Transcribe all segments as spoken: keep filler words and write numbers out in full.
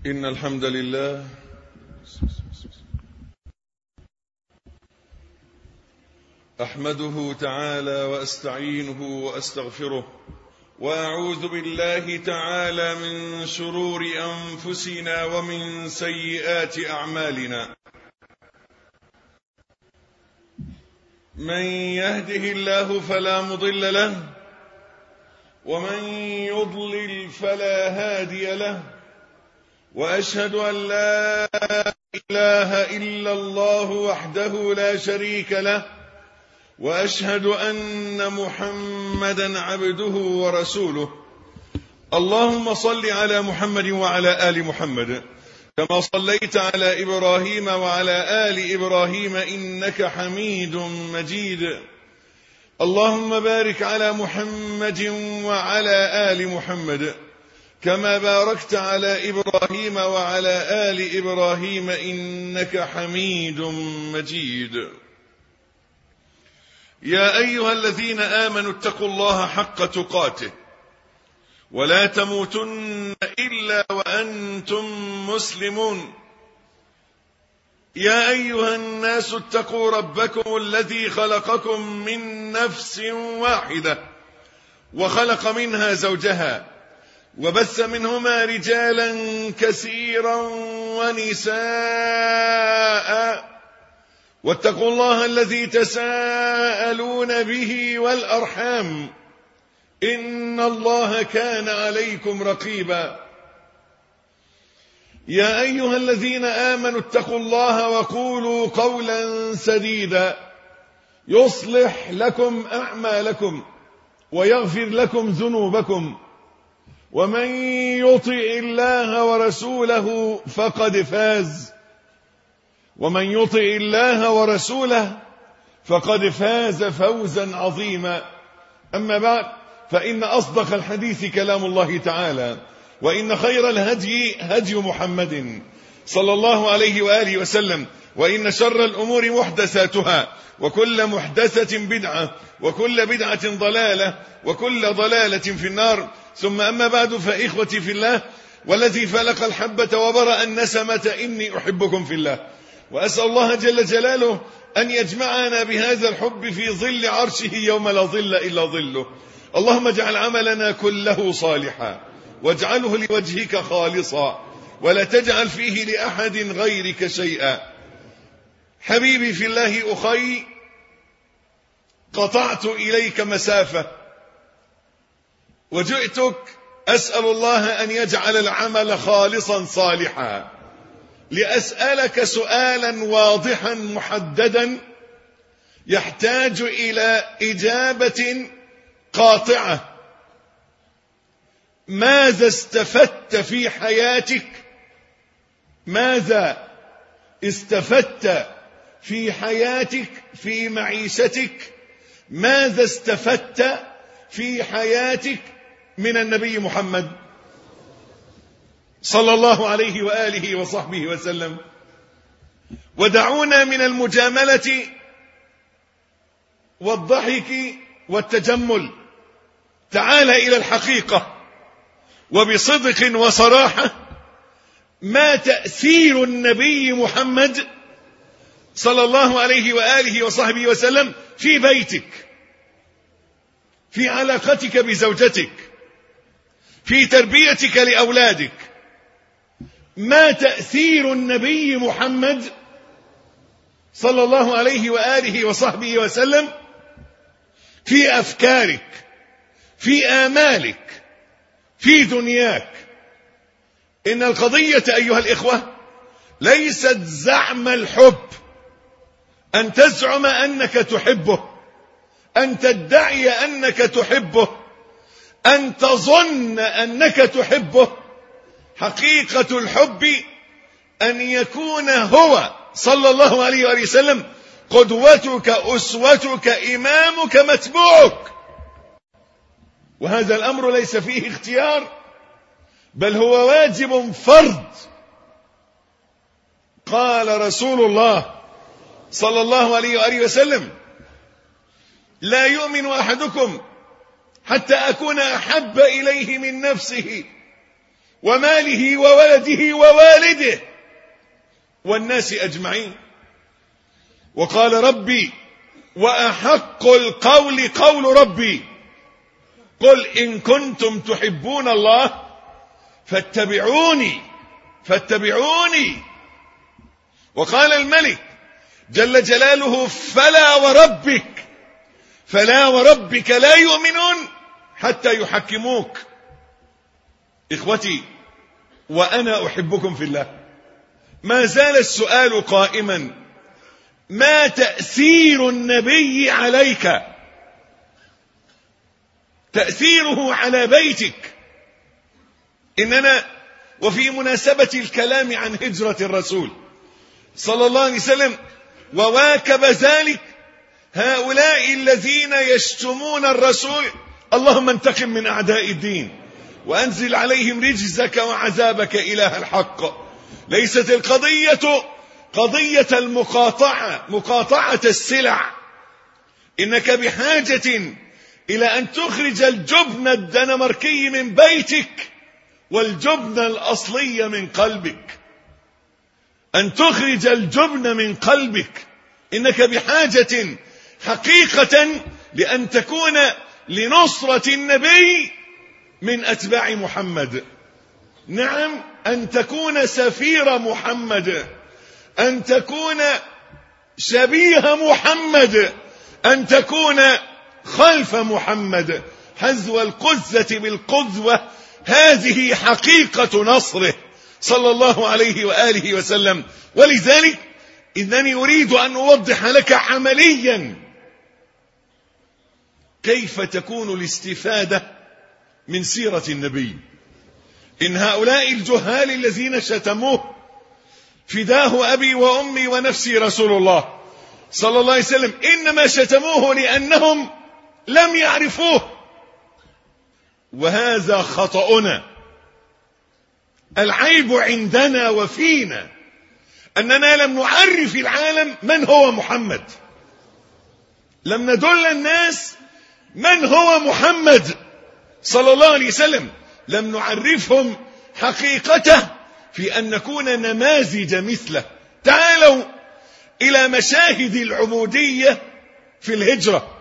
إن الحمد لله أحمده تعالى وأستعينه وأستغفره وأعوذ بالله تعالى من شرور أنفسنا ومن سيئات أعمالنا. من يهده الله فلا مضل له ومن يضلل فلا هادي له، وأشهد أن لا إله إلا الله وحده لا شريك له، وأشهد أن محمدا عبده ورسوله. اللهم صل على محمد وعلى آل محمد كما صليت على إبراهيم وعلى آل إبراهيم إنك حميد مجيد. اللهم بارك على محمد وعلى آل محمد كما باركت على إبراهيم وعلى آل إبراهيم إنك حميد مجيد. يا أيها الذين آمنوا اتقوا الله حق تقاته ولا تموتن إلا وأنتم مسلمون. يا أيها الناس اتقوا ربكم الذي خلقكم من نفس واحدة وخلق منها زوجها وبث منهما رجالا كثيرا ونساء، واتقوا الله الذي تساءلون به والأرحام إن الله كان عليكم رقيبا. يا أيها الذين آمنوا اتقوا الله وقولوا قولا سديدا يصلح لكم أعمالكم ويغفر لكم ذنوبكم، ومن يطع الله ورسوله فقد فاز ومن يطع الله ورسوله فقد فاز فوزا عظيما. أما بعد، فإن أصدق الحديث كلام الله تعالى، وإن خير الهدي هدي محمد صلى الله عليه وآله وسلم، وإن شر الأمور محدثاتها، وكل محدثة بدعة، وكل بدعة ضلالة، وكل ضلالة في النار. ثم أما بعد، فإخوتي في الله والذي فلق الحبة وبرأ النسمة إني أحبكم في الله، وأسأل الله جل جلاله أن يجمعنا بهذا الحب في ظل عرشه يوم لا ظل إلا ظله. اللهم اجعل عملنا كله صالحا واجعله لوجهك خالصا ولا تجعل فيه لأحد غيرك شيئا. حبيبي في الله أخي، قطعت إليك مسافة وجئتك أسأل الله أن يجعل العمل خالصا صالحا، لأسألك سؤالا واضحا محددا يحتاج إلى إجابة قاطعة. ماذا استفدت في حياتك؟ ماذا استفدت في حياتك في معيشتك؟ ماذا استفدت في حياتك من النبي محمد صلى الله عليه وآله وصحبه وسلم؟ ودعونا من المجاملة والضحك والتجمل، تعال إلى الحقيقة وبصدق وصراحة. ما تأثير النبي محمد صلى الله عليه وآله وصحبه وسلم في بيتك، في علاقتك بزوجتك، في تربيتك لأولادك؟ ما تأثير النبي محمد صلى الله عليه وآله وصحبه وسلم في أفكارك، في آمالك، في دنياك؟ إن القضية أيها الإخوة ليست زعم الحب، أن تزعم أنك تحبه، أن تدعي أنك تحبه، أن تظن أنك تحبه. حقيقة الحب أن يكون هو صلى الله عليه وآله وسلم قدوتك، أسوتك، إمامك، متبوعك. وهذا الأمر ليس فيه اختيار، بل هو واجب فرض. قال رسول الله صلى الله عليه وآله وسلم: لا يؤمن أحدكم حتى أكون أحب إليه من نفسه وماله وولده ووالده والناس أجمعين. وقال ربي وأحق القول قول ربي قل إن كنتم تحبون الله فاتبعوني فاتبعوني. وقال الملك جل جلاله فلا وربك فلا وربك لا يؤمنون حتى يحكموك. إخوتي وأنا أحبكم في الله، ما زال السؤال قائما: ما تأثير النبي عليك؟ تأثيره على بيتك. إننا وفي مناسبة الكلام عن هجرة الرسول صلى الله عليه وسلم وواكب ذلك هؤلاء الذين يشتمون الرسول، اللهم انتقم من أعداء الدين وأنزل عليهم رجزك وعذابك إله الحق. ليست القضية قضية المقاطعة مقاطعة السلع، إنك بحاجة إلى أن تخرج الجبن الدنماركي من بيتك والجبن الأصلي من قلبك، أن تخرج الجبن من قلبك. إنك بحاجة حقيقة لأن تكون لنصرة النبي من أتباع محمد. نعم، أن تكون سفير محمد، أن تكون شبيه محمد، أن تكون خلف محمد حذو القذة بالقذوة. هذه حقيقة نصره صلى الله عليه وآله وسلم. ولذلك إنني أريد أن أوضح لك عمليا كيف تكون الاستفادة من سيرة النبي. إن هؤلاء الجهال الذين شتموه فداه أبي وأمي ونفسي رسول الله صلى الله عليه وسلم إنما شتموه لأنهم لم يعرفوه، وهذا خطأنا. العيب عندنا وفينا أننا لم نعرف العالم من هو محمد، لم ندل الناس من هو محمد صلى الله عليه وسلم، لم نعرفهم حقيقته في أن نكون نماذج مثله. تعالوا إلى مشاهد العبودية في الهجرة.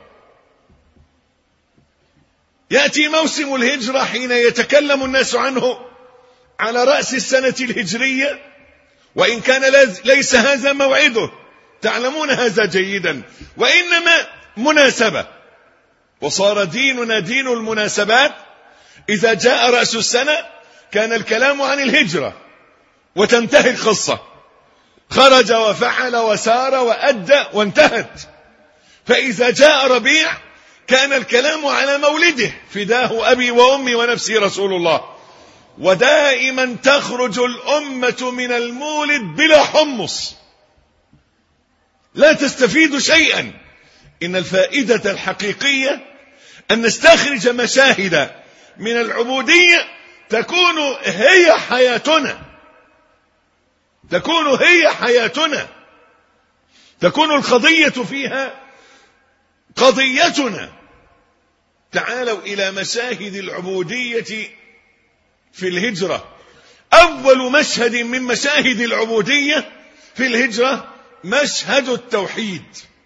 يأتي موسم الهجرة حين يتكلم الناس عنه على رأس السنة الهجرية، وإن كان ليس هذا موعده، تعلمون هذا جيدا، وإنما مناسبة. وصار ديننا دين المناسبات. إذا جاء رأس السنة كان الكلام عن الهجرة وتنتهي القصة، خرج وفعل وسار وأدى وانتهت. فإذا جاء ربيع كان الكلام على مولده، فداه أبي وأمي ونفسي رسول الله. ودائما تخرج الأمة من المولد بلا حمص، لا تستفيد شيئا. إن الفائدة الحقيقية أن نستخرج مشاهد من العبودية تكون هي حياتنا، تكون هي حياتنا، تكون القضية فيها قضيتنا. تعالوا إلى مشاهد العبودية في الهجرة. أول مشهد من مشاهد العبودية في الهجرة مشهد التوحيد.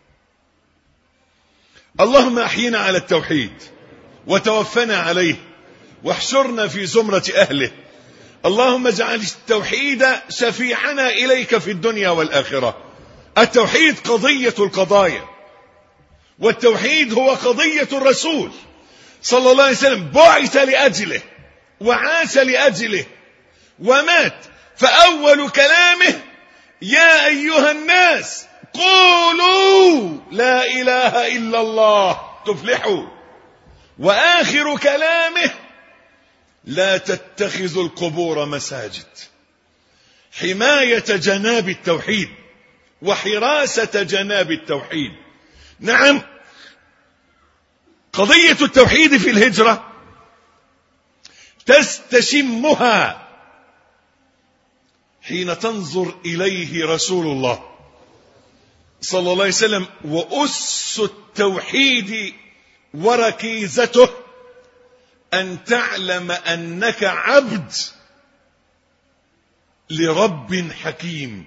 اللهم أحينا على التوحيد وتوفنا عليه واحشرنا في زمرة أهله. اللهم اجعل التوحيد شفيعنا إليك في الدنيا والآخرة. التوحيد قضية القضايا، والتوحيد هو قضية الرسول صلى الله عليه وسلم، بعث لأجله وعاش لأجله ومات. فأول كلامه يا أيها الناس قولوا لا إله إلا الله تفلحوا. وآخر كلامه لا تتخذوا القبور مساجد، حماية جناب التوحيد وحراسة جناب التوحيد. نعم، قضية التوحيد في الهجرة تستشمها حين تنظر إليه رسول الله صلى الله عليه وسلم. وأس التوحيد وركيزته أن تعلم أنك عبد لرب حكيم.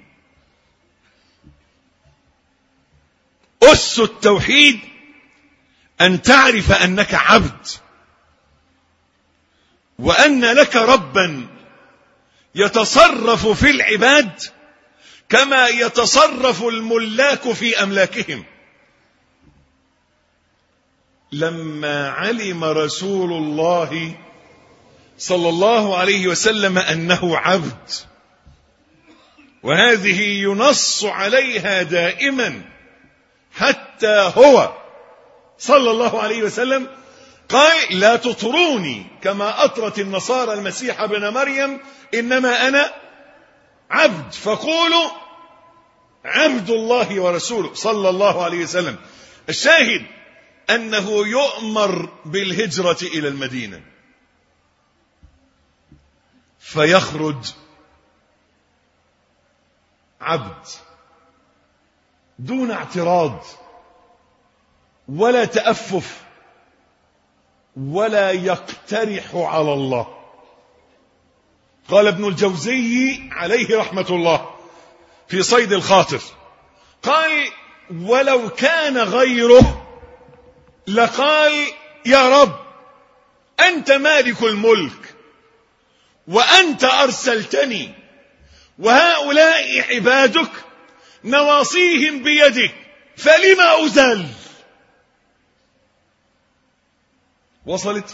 أس التوحيد أن تعرف أنك عبد، وأن لك ربا يتصرف في العباد كما يتصرف الملاك في أملاكهم. لما علم رسول الله صلى الله عليه وسلم أنه عبد، وهذه ينص عليها دائما، حتى هو صلى الله عليه وسلم قال: لا تطروني كما أطرت النصارى المسيح ابن مريم، إنما أنا عبد، فقولوا عبد الله ورسوله صلى الله عليه وسلم. الشاهد أنه يؤمر بالهجرة إلى المدينة، فيخرج عبد دون اعتراض ولا تأفف ولا يقترح على الله. قال ابن الجوزي عليه رحمة الله في صيد الخاطر، قال: ولو كان غيره لقال: يا رب أنت مالك الملك، وأنت أرسلتني، وهؤلاء عبادك نواصيهم بيدك، فلما أزل؟ وصلت؟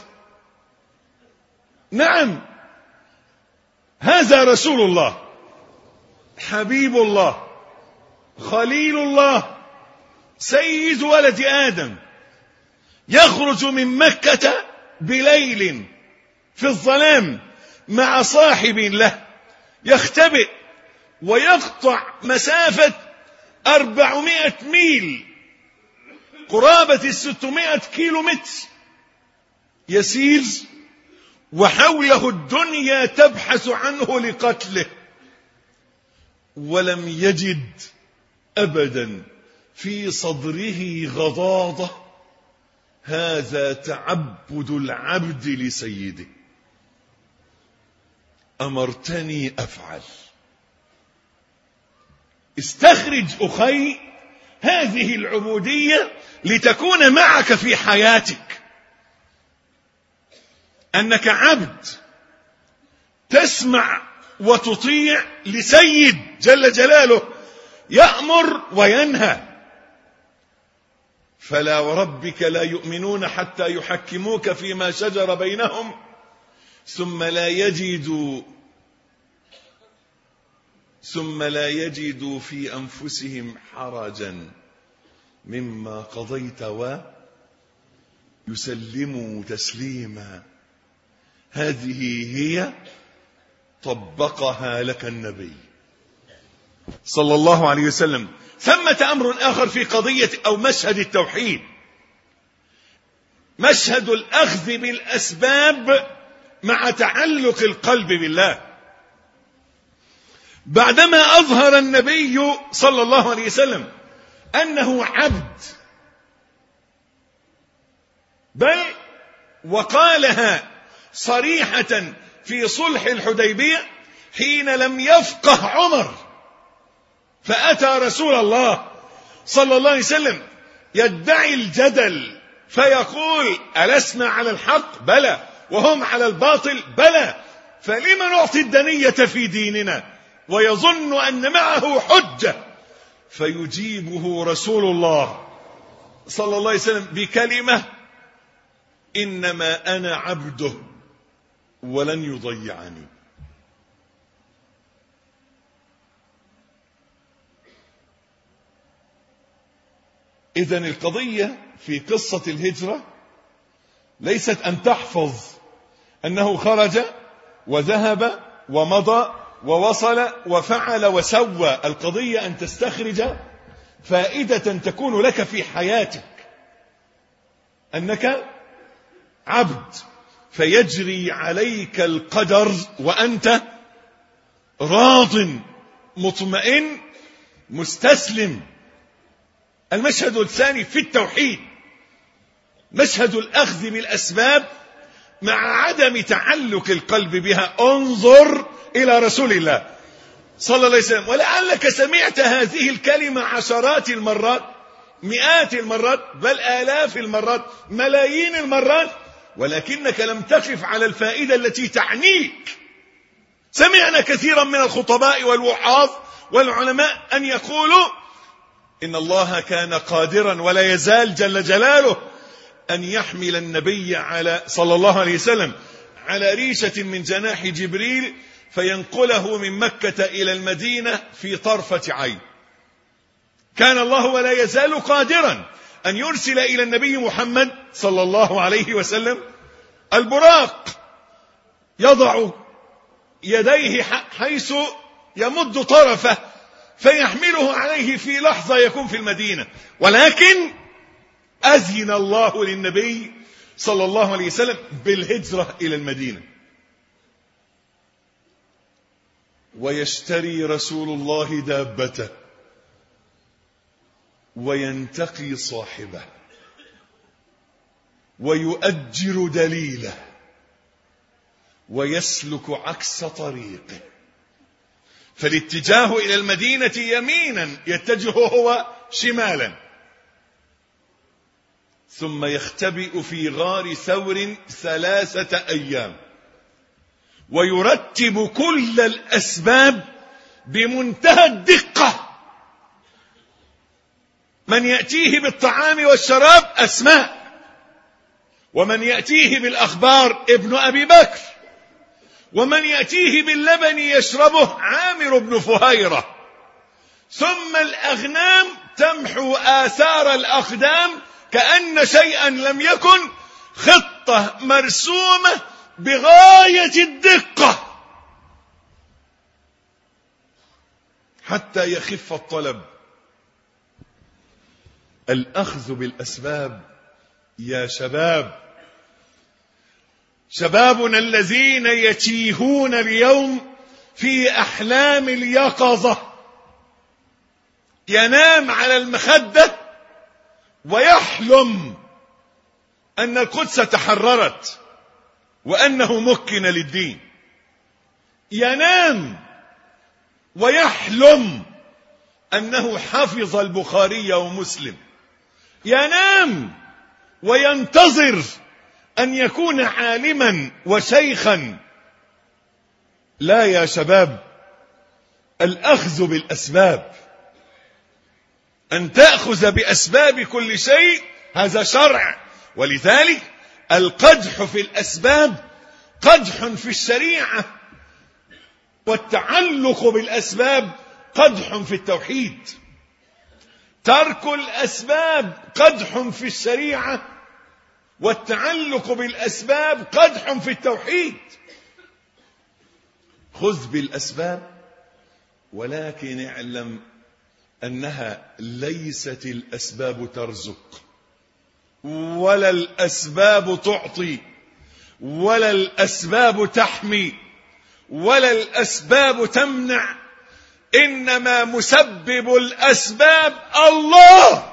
نعم، هذا رسول الله، حبيب الله، خليل الله، سيد ولد آدم، يخرج من مكة بليل في الظلام مع صاحب له، يختبئ ويقطع مسافة أربعمائة ميل، قرابة الستمائة كيلو متر، يسير وحوله الدنيا تبحث عنه لقتله، ولم يجد أبدا في صدره غضاضة. هذا تعبد العبد لسيده. أمرتني أفعل. استخرج أخي هذه العبودية لتكون معك في حياتك، أنك عبد تسمع وتطيع لسيد جل جلاله يأمر وينهى. فلا وربك لا يؤمنون حتى يحكموك فيما شجر بينهم ثم لا يجدوا ثم لا يجدوا في أنفسهم حرجا مما قضيت ويسلموا تسليما. هذه هي طبقها لك النبي صلى الله عليه وسلم. ثمة أمر آخر في قضية أو مشهد التوحيد، مشهد الأخذ بالأسباب مع تعلق القلب بالله. بعدما أظهر النبي صلى الله عليه وسلم أنه عبد، بل وقالها صريحة في صلح الحديبية حين لم يفقه عمر، فأتى رسول الله صلى الله عليه وسلم يدعي الجدل فيقول: ألسنا على الحق؟ بلى. وهم على الباطل؟ بلى. فلم نعطي الدنية في ديننا؟ ويظن أن معه حجة. فيجيبه رسول الله صلى الله عليه وسلم بكلمة: إنما أنا عبده ولن يضيعني. إذن القضية في قصة الهجرة ليست أن تحفظ أنه خرج وذهب ومضى ووصل وفعل وسوى. القضية أن تستخرج فائدة تكون لك في حياتك، أنك عبد فيجري عليك القدر وأنت راض مطمئن مستسلم. المشهد الثاني في التوحيد مشهد الأخذ بالأسباب مع عدم تعلق القلب بها. انظر إلى رسول الله صلى الله عليه وسلم. ولعلك سمعت هذه الكلمة عشرات المرات، مئات المرات، بل آلاف المرات، ملايين المرات، ولكنك لم تقف على الفائدة التي تعنيك. سمعنا كثيرا من الخطباء والوعاظ والعلماء أن يقولوا إن الله كان قادرا ولا يزال جل جلاله أن يحمل النبي على صلى الله عليه وسلم على ريشة من جناح جبريل فينقله من مكة إلى المدينة في طرفة عين. كان الله ولا يزال قادرا أن يرسل إلى النبي محمد صلى الله عليه وسلم البراق يضع يديه حيث يمد طرفه فيحمله عليه في لحظة يكون في المدينة، ولكن أذن الله للنبي صلى الله عليه وسلم بالهجرة إلى المدينة. ويشتري رسول الله دابته وينتقي صاحبه ويؤجر دليله ويسلك عكس طريقه، فالاتجاه إلى المدينة يمينا يتجه هو شمالا، ثم يختبئ في غار ثور ثلاثة أيام ويرتب كل الأسباب بمنتهى الدقة. من يأتيه بالطعام والشراب أسماء، ومن يأتيه بالأخبار ابن أبي بكر، ومن يأتيه باللبن يشربه عامر بن فهيرة، ثم الأغنام تمحو آثار الأقدام كأن شيئا لم يكن، خطة مرسومة بغاية الدقة حتى يخف الطلب. الأخذ بالأسباب يا شباب، شبابنا الذين يتيهون اليوم في أحلام اليقظة، ينام على المخدة ويحلم أن القدس تحررت وأنه مكن للدين، ينام ويحلم أنه حفظ البخاري ومسلم، ينام وينتظر أن يكون عالما وشيخا. لا يا شباب، الأخذ بالأسباب، أن تأخذ بأسباب كل شيء هذا شرع. ولذلك القدح في الأسباب قدح في الشريعة، والتعلق بالأسباب قدح في التوحيد. ترك الأسباب قدح في الشريعة، والتعلق بالأسباب قدح في التوحيد. خذ بالأسباب، ولكن اعلم أنها ليست الأسباب ترزق، ولا الأسباب تعطي، ولا الأسباب تحمي، ولا الأسباب تمنع. إنما مسبب الأسباب الله،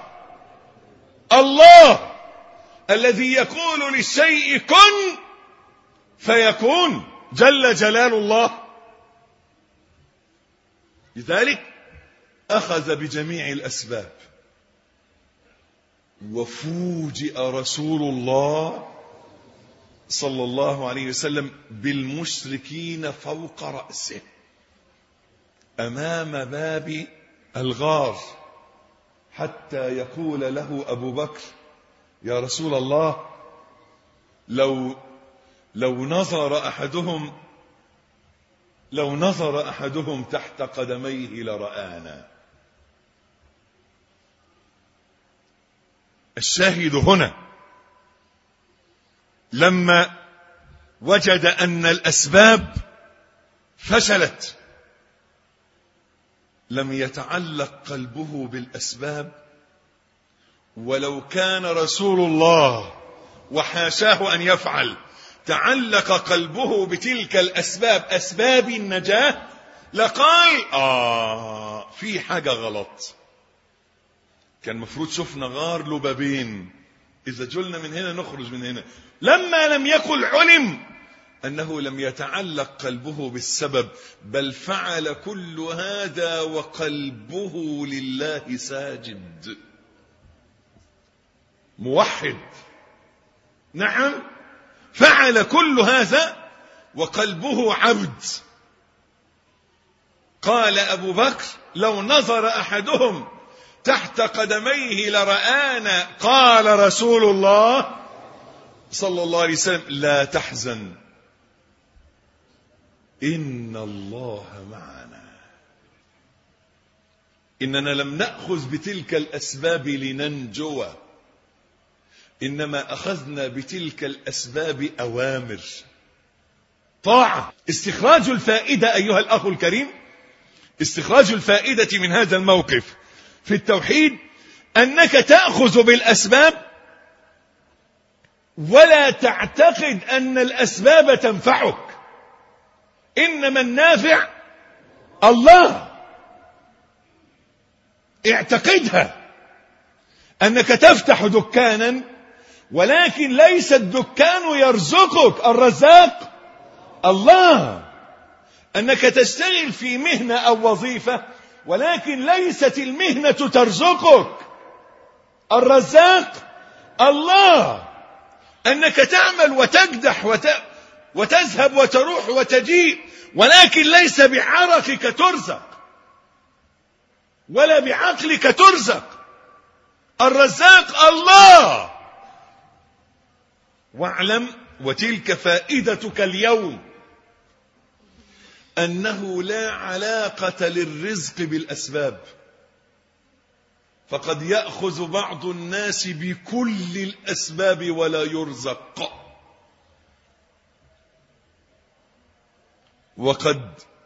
الله الذي يقول للشيء كن فيكون جل جلال الله. لذلك أخذ بجميع الأسباب، وفوجئ رسول الله صلى الله عليه وسلم بالمشركين فوق رأسه أمام باب الغار، حتى يقول له أبو بكر: يا رسول الله، لو لو نظر أحدهم لو نظر أحدهم تحت قدميه لرآنا. الشاهد هنا لما وجد أن الأسباب فشلت لم يتعلق قلبه بالأسباب، ولو كان رسول الله وحاشاه أن يفعل تعلق قلبه بتلك الأسباب، أسباب النجاة، لقال آه في حاجة غلط. كان مفروض شفنا غار له بابين، إذا جلنا من هنا نخرج من هنا. لما لم يقل علم أنه لم يتعلق قلبه بالسبب، بل فعل كل هذا وقلبه لله ساجد. موحد، نعم، فعل كل هذا وقلبه عبد. قال أبو بكر: لو نظر أحدهم تحت قدميه لرآنا. قال رسول الله صلى الله عليه وسلم: لا تحزن إن الله معنا. إننا لم نأخذ بتلك الأسباب لننجو، إنما أخذنا بتلك الأسباب أوامر طاعة. استخراج الفائدة أيها الأخ الكريم، استخراج الفائدة من هذا الموقف في التوحيد أنك تأخذ بالأسباب ولا تعتقد أن الأسباب تنفعك، إنما النافع الله. اعتقدها أنك تفتح دكانا، ولكن ليس الدكان يرزقك، الرزاق الله. أنك تشتغل في مهنة أو وظيفة، ولكن ليست المهنة ترزقك، الرزاق الله. أنك تعمل وتكدح وت... وتذهب وتروح وتجيء، ولكن ليس بعرقك ترزق ولا بعقلك ترزق، الرزاق الله. واعلم، وتلك فائدتك اليوم، أنه لا علاقة للرزق بالأسباب. فقد يأخذ بعض الناس بكل الأسباب ولا يرزق، وقد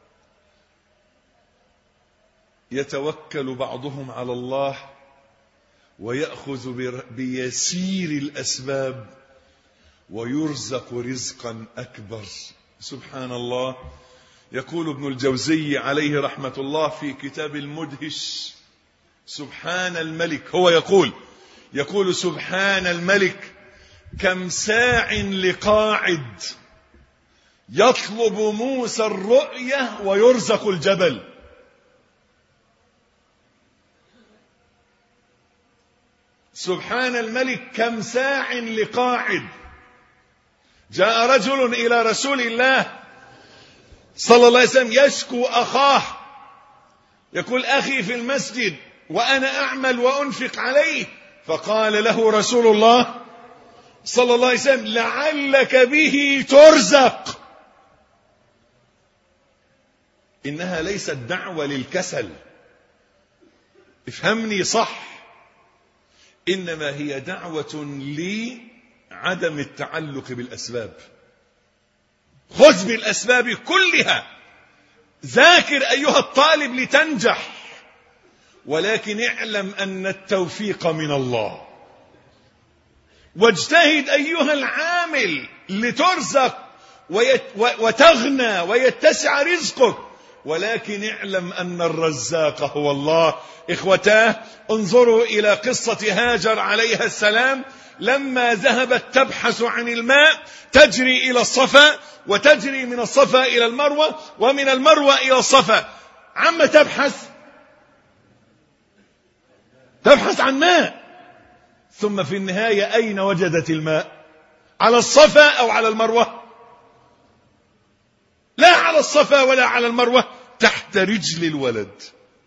يتوكل بعضهم على الله ويأخذ بيسير الأسباب ويرزق رزقا أكبر. سبحان الله. يقول ابن الجوزي عليه رحمة الله في كتاب المدهش: سبحان الملك، هو يقول يقول سبحان الملك، كم ساع لقاعد يطلب موسى الرؤية ويرزق الجبل. سبحان الملك، كم ساع لقاعد. جاء رجل إلى رسول الله صلى الله عليه وسلم يشكو أخاه، يقول: أخي في المسجد وأنا أعمل وأنفق عليه. فقال له رسول الله صلى الله عليه وسلم: لعلك به ترزق. إنها ليست دعوة للكسل، افهمني صح، إنما هي دعوة لعدم التعلق بالأسباب. خذ بالأسباب كلها، ذاكر أيها الطالب لتنجح، ولكن اعلم أن التوفيق من الله. واجتهد أيها العامل لترزق وتغنى ويتسع رزقك، ولكن اعلم أن الرزاق هو الله. إخوتاه، انظروا إلى قصة هاجر عليها السلام لما ذهبت تبحث عن الماء، تجري إلى الصفا وتجري من الصفا إلى المروة ومن المروة إلى الصفا. عما تبحث تبحث عن ماء، ثم في النهاية أين وجدت الماء؟ على الصفا أو على المروة؟ لا على الصفا ولا على المروة، تحت رجل الولد.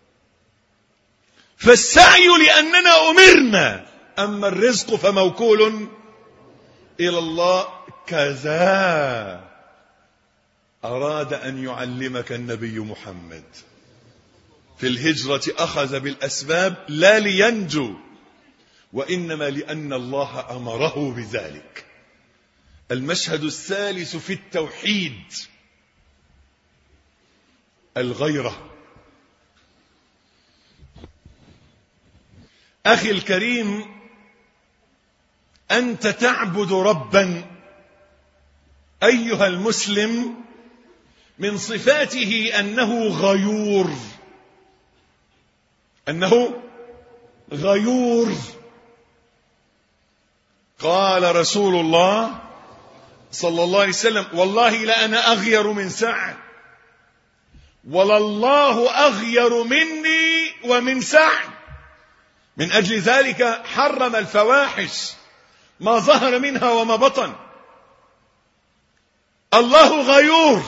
فالسعي لأننا أمرنا، أما الرزق فموكول إلى الله. كذا أراد أن يعلمك النبي محمد. في الهجرة أخذ بالأسباب لا لينجو، وإنما لأن الله أمره بذلك. المشهد الثالث في التوحيد الغيرة. أخي الكريم، أنت تعبد ربا أيها المسلم من صفاته أنه غيور، أنه غيور. قال رسول الله صلى الله عليه وسلم: والله لأنا أغير من سعد، ولله أغير مني ومن سعد. من أجل ذلك حرم الفواحش ما ظهر منها وما بطن. الله غيور،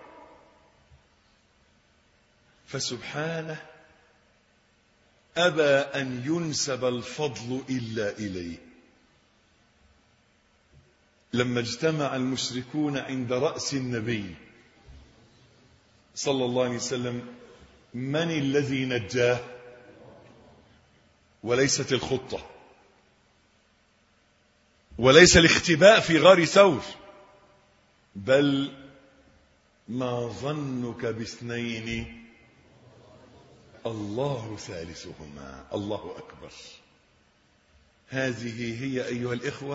فسبحانه أبى أن ينسب الفضل إلا إليه. لما اجتمع المشركون عند رأس النبي صلى الله عليه وسلم، من الذي نجاه؟ وليست الخطة، وليس الاختباء في غار ثور، بل ما ظنك باثنين الله ثالثهما. الله أكبر. هذه هي أيها الإخوة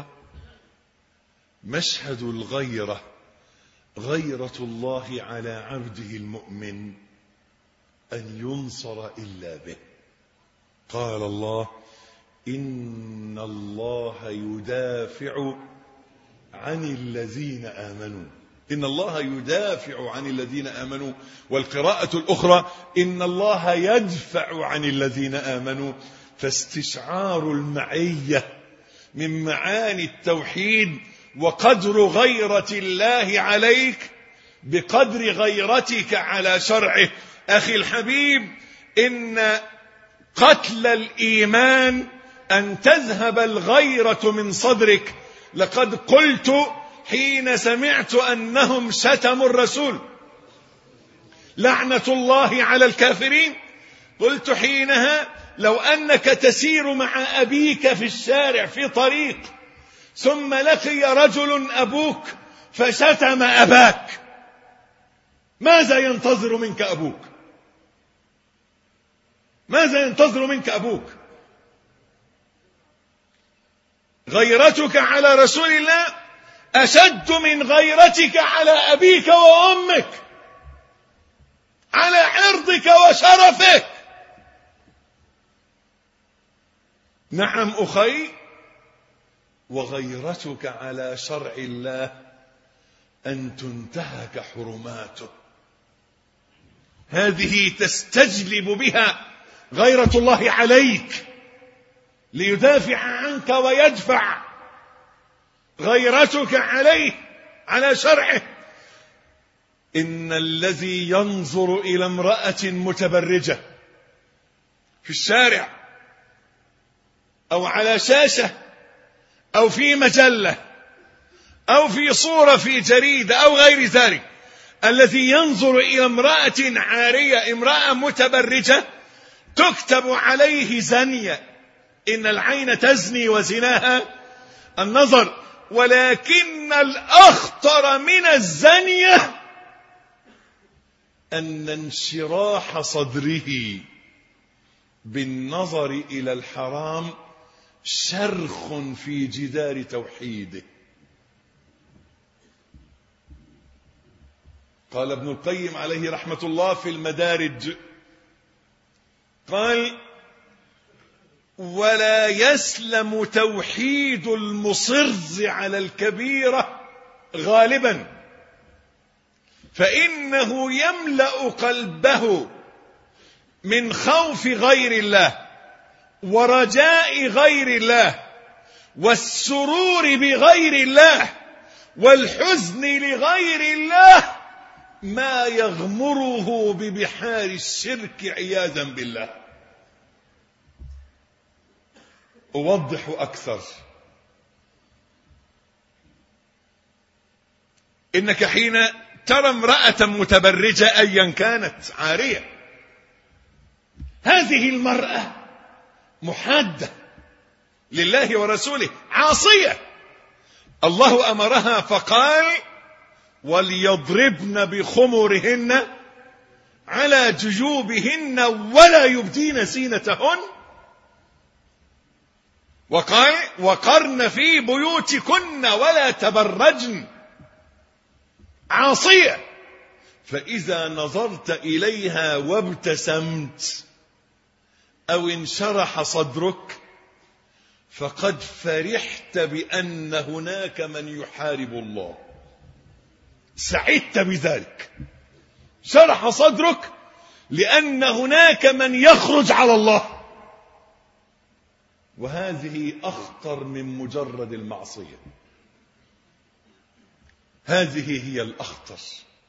مشهد الغيرة، غيرة الله على عبده المؤمن أن ينصر إلا به. قال الله: إن الله يدافع عن الذين آمنوا. إن الله يدافع عن الذين آمنوا. والقراءة الأخرى: إن الله يدفع عن الذين آمنوا. فاستشعار المعية من معاني التوحيد وقدر غيرة الله عليك بقدر غيرتك على شرعه. أخي الحبيب، إن قتل الإيمان أن تذهب الغيرة من صدرك. لقد قلت حين سمعت أنهم شتموا الرسول لعنة الله على الكافرين، قلت حينها: لو أنك تسير مع أبيك في الشارع في طريق، ثم لقي رجل أبوك فشتم أباك، ماذا ينتظر منك أبوك؟ ماذا ينتظر منك أبوك؟ غيرتك على رسول الله أشد من غيرتك على أبيك وأمك، على عرضك وشرفك. نعم أخي، وغيرتك على شرع الله أن تنتهك حرماته. هذه تستجلب بها غيرة الله عليك ليدافع عنك ويدفع. غيرتك عليه على شرعه. إن الذي ينظر إلى امرأة متبرجة في الشارع أو على شاشة أو في مجلة أو في صورة في جريدة أو غير ذلك، الذي ينظر إلى امرأة عارية، امرأة متبرجة، تكتب عليه زانية. إن العين تزني وزناها النظر. ولكن الأخطر من الزانية أن انشراح صدره بالنظر إلى الحرام شرخ في جدار توحيده. قال ابن القيم عليه رحمة الله في المدارج، قال: ولا يسلم توحيد المصر على الكبيرة غالبا، فإنه يملأ قلبه من خوف غير الله ورجاء غير الله والسرور بغير الله والحزن لغير الله ما يغمره ببحار الشرك عياذا بالله. أوضح أكثر. إنك حين ترى امرأة متبرجة أيا كانت عارية، هذه المرأة محادة لله ورسوله، عاصية. الله أمرها فقال: وليضربن بخمرهن على جيوبهن ولا يبدين زينتهن. وقال: وقرن في بيوتكن ولا تبرجن. عاصية. فإذا نظرت إليها وابتسمت أو انشرح صدرك فقد فرحت بأن هناك من يحارب الله. سعدت بذلك، شرح صدرك، لأن هناك من يخرج على الله، وهذه أخطر من مجرد المعصية. هذه هي الأخطر.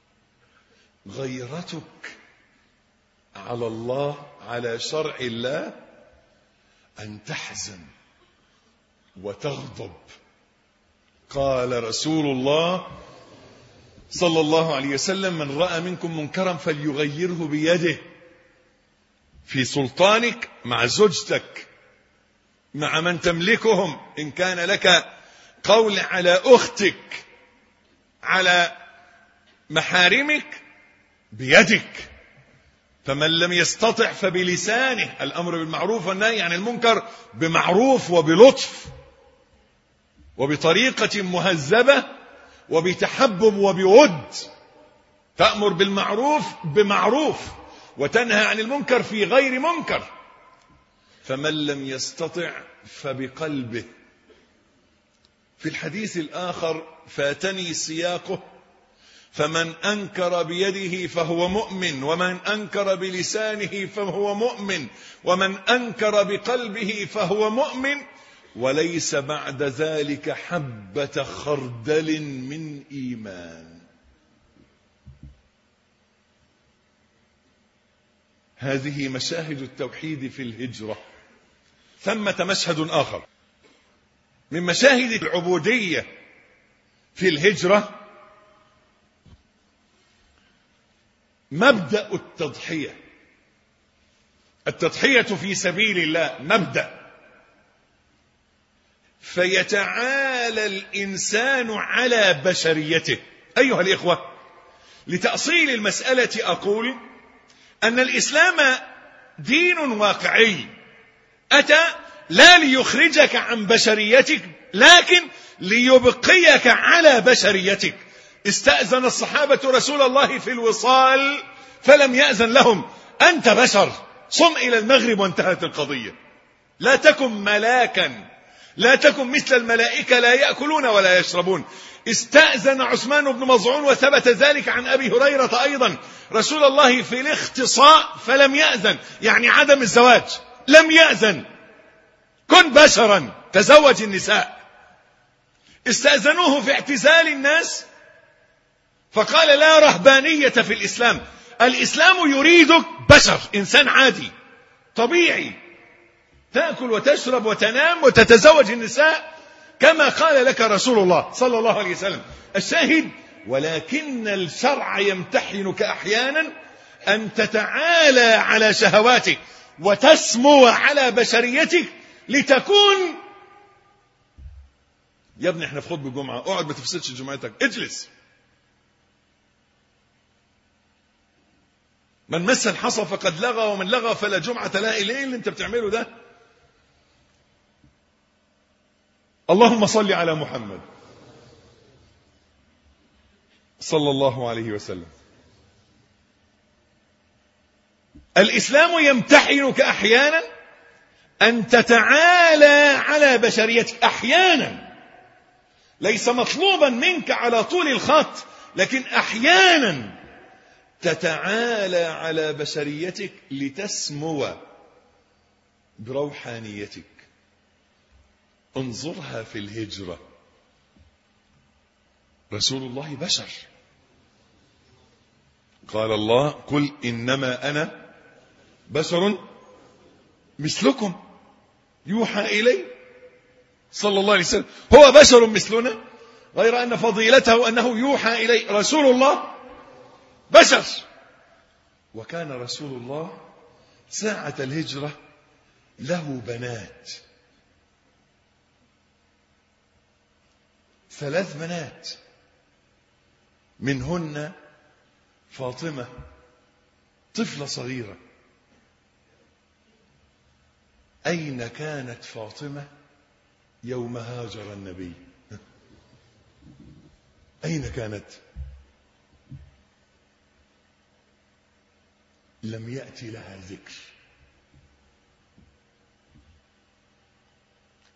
غيرتك على الله، على شرع الله، أن تحزن وتغضب. قال رسول الله صلى الله عليه وسلم: من رأى منكم منكرا فليغيره بيده. في سلطانك، مع زوجتك، مع من تملكهم، إن كان لك قول على أختك، على محارمك، بيدك. فمن لم يستطع فبلسانه، الأمر بالمعروف والنهي عن المنكر بمعروف وبلطف وبطريقة مهذبة وبتحبب وبود. تأمر بالمعروف بمعروف وتنهى عن المنكر في غير منكر. فمن لم يستطع فبقلبه. في الحديث الآخر فاتني سياقه: فمن أنكر بيده فهو مؤمن، ومن أنكر بلسانه فهو مؤمن، ومن أنكر بقلبه فهو مؤمن، وليس بعد ذلك حبة خردل من إيمان. هذه مشاهد التوحيد في الهجرة. ثمة مشهد آخر من مشاهد العبودية في الهجرة: مبدأ التضحية. التضحية في سبيل الله مبدأ، فيتعالى الإنسان على بشريته. أيها الإخوة، لتأصيل المسألة أقول أن الإسلام دين واقعي، أتى لا ليخرجك عن بشريتك، لكن ليبقيك على بشريتك. استأذن الصحابة رسول الله في الوصال فلم يأذن لهم: أنت بشر، صم إلى المغرب وانتهت القضية. لا تكن ملاكا، لا تكن مثل الملائكة لا يأكلون ولا يشربون. استأذن عثمان بن مظعون وثبت ذلك عن أبي هريرة أيضا رسول الله في الاختصاء فلم يأذن، يعني عدم الزواج، لم يأذن. كن بشرا، تزوج النساء. استأذنوه في اعتزال الناس فقال: لا رهبانية في الإسلام. الإسلام يريدك بشر، إنسان عادي طبيعي، تأكل وتشرب وتنام وتتزوج النساء كما قال لك رسول الله صلى الله عليه وسلم. الشاهد: ولكن الشرع يمتحنك أحيانا أن تتعالى على شهواتك وتسمو على بشريتك لتكون. يا ابني احنا في خطبة الجمعة، اقعد ما تفسدش جمعتك، اجلس. من مس الحصى فقد لغى، ومن لغى فلا جمعة له. ايه اللي انت بتعمله ده؟ اللهم صل على محمد صلى الله عليه وسلم. الإسلام يمتحنك أحيانا أن تتعالى على بشريتك، أحيانا، ليس مطلوبا منك على طول الخط، لكن أحيانا تتعالى على بشريتك لتسمو بروحانيتك. انظرها في الهجرة. رسول الله بشر. قال الله: قل إنما أنا بشر مثلكم يوحى إلي. صلى الله عليه وسلم هو بشر مثلنا، غير أن فضيلته أنه يوحى إلي. رسول الله بشر. وكان رسول الله ساعة الهجرة له بنات، ثلاث بنات، منهن فاطمة طفلة صغيرة. أين كانت فاطمة يوم هاجر النبي؟ أين كانت؟ لم يأتي لها ذكر،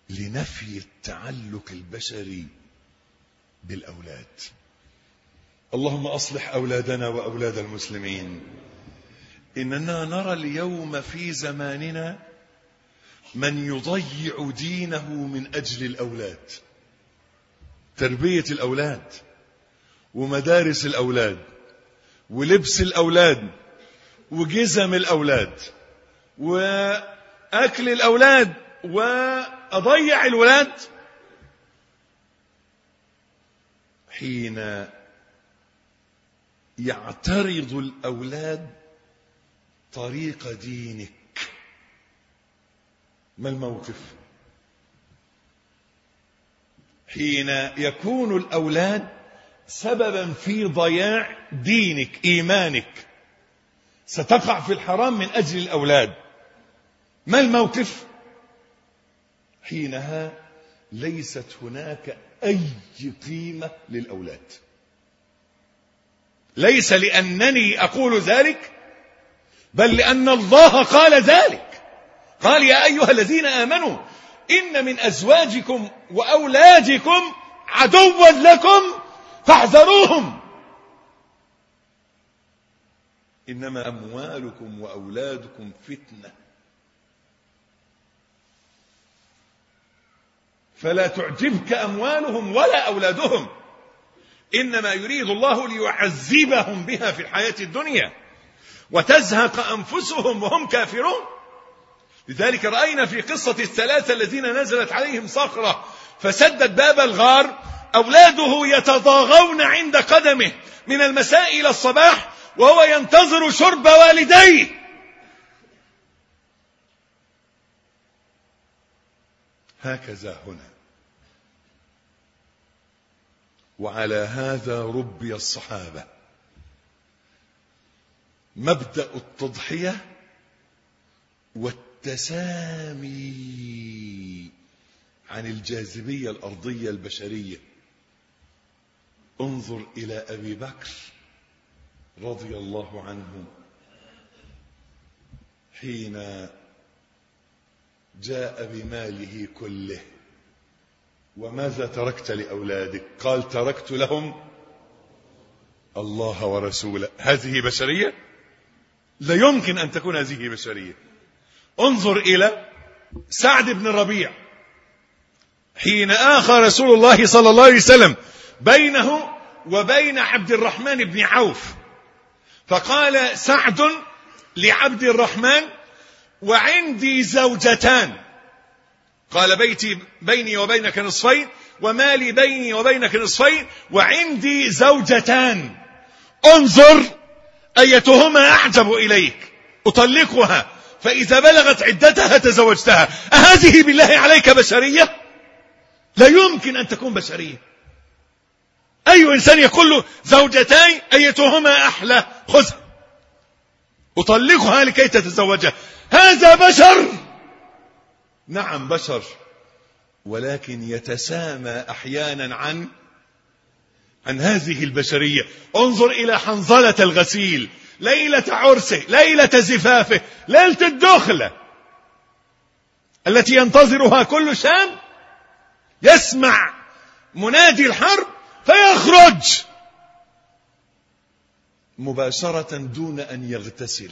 لنفي التعلق البشري بالأولاد. اللهم أصلح أولادنا وأولاد المسلمين. إننا نرى اليوم في زماننا من يضيع دينه من أجل الأولاد، تربية الأولاد ومدارس الأولاد ولبس الأولاد وجزم الأولاد وأكل الأولاد، وأضيع الولاد. حين يعترض الأولاد طريق دينك، ما الموقف؟ حين يكون الأولاد سببا في ضياع دينك إيمانك، ستقع في الحرام من أجل الأولاد، ما الموقف؟ حينها ليست هناك أي قيمة للأولاد. ليس لأنني أقول ذلك، بل لأن الله قال ذلك. قال يا أيها الذين آمنوا إن من أزواجكم وأولادكم عدوا لكم فاحذروهم إنما أموالكم وأولادكم فتنة فلا تعجبك أموالهم ولا أولادهم، إنما يريد الله ليعذبهم بها في الحياة الدنيا وتزهق أنفسهم وهم كافرون. لذلك رأينا في قصة الثلاثة الذين نزلت عليهم صخرة فسدت باب الغار، أولاده يتضاغون عند قدمه من المساء إلى الصباح وهو ينتظر شرب والديه. هكذا هنا، وعلى هذا ربي الصحابة. مبدأ التضحية والتسامي عن الجاذبية الأرضية البشرية. انظر إلى أبي بكر رضي الله عنه حين جاء بماله كله، وماذا تركت لأولادك؟ قال تركت لهم الله ورسوله. هذه بشرية؟ لا يمكن أن تكون هذه بشرية. انظر إلى سعد بن ربيع حين آخى رسول الله صلى الله عليه وسلم بينه وبين عبد الرحمن بن عوف، فقال سعد لعبد الرحمن وعندي زوجتان، قال بيتي بيني وبينك نصفين ومالي بيني وبينك نصفين وعندي زوجتان، انظر أيتهما أعجب إليك أطلقها فإذا بلغت عدتها تزوجتها. أهذه بالله عليك بشرية؟ لا يمكن أن تكون بشرية. أي إنسان يقول له زوجتين أيتهما أحلى خذها أطلقها لكي تتزوجها، هذا بشر؟ نعم بشر، ولكن يتسامى أحيانا عن عن هذه البشرية. انظر إلى حنظلة الغسيل ليلة عرسه، ليلة زفافه، ليلة الدخلة التي ينتظرها كل شام، يسمع منادي الحرب فيخرج مباشرة دون أن يغتسل،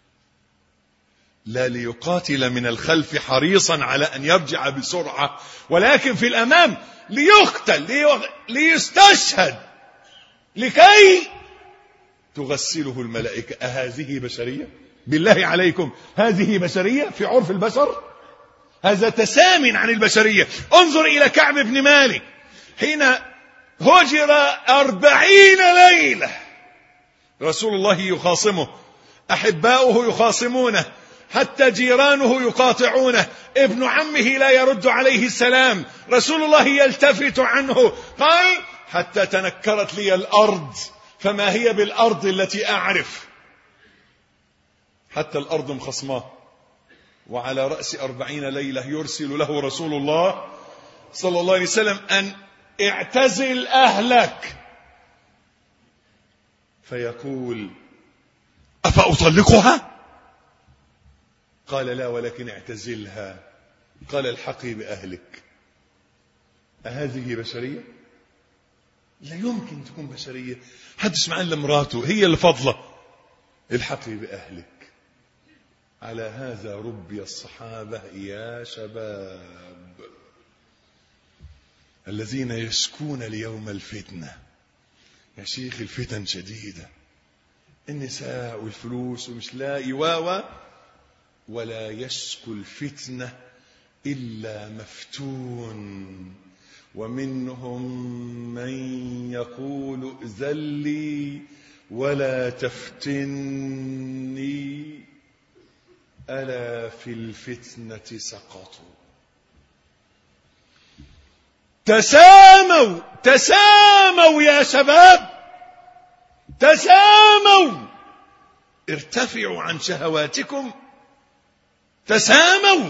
لا ليقاتل من الخلف حريصا على أن يرجع بسرعة، ولكن في الأمام ليقتل ليستشهد لكي تغسله الملائكة. أهذه بشرية؟ بالله عليكم هذه بشرية في عرف البشر؟ هذا تسام عن البشرية. انظر إلى كعب بن مالك حين هجر أربعين ليلة، رسول الله يخاصمه، أحباؤه يخاصمونه، حتى جيرانه يقاطعونه، ابن عمه لا يرد عليه السلام، رسول الله يلتفت عنه، قال حتى تنكرت لي الأرض فما هي بالأرض التي أعرف. حتى الأرض مخصماه، وعلى رأس أربعين ليلة يرسل له رسول الله صلى الله عليه وسلم أن اعتزل أهلك، فيقول أفأطلقها؟ قال لا ولكن اعتزلها. قال الحقي بأهلك. أهذه بشرية؟ لا يمكن تكون بشرية. حدش معاه الا مراته هي اللي فضلة. الحقي بأهلك. على هذا ربي الصحابة يا شباب الذين يشكون ليوم الفتنة. يا شيخ الفتن شديدة، النساء والفلوس ومش لاقي واوا، ولا يشكو الفتنة إلا مفتون، ومنهم من يقول ائذن لي ولا تفتني ألا في الفتنة سقطوا. تساموا تساموا يا شباب، تساموا، ارتفعوا عن شهواتكم، تساموا.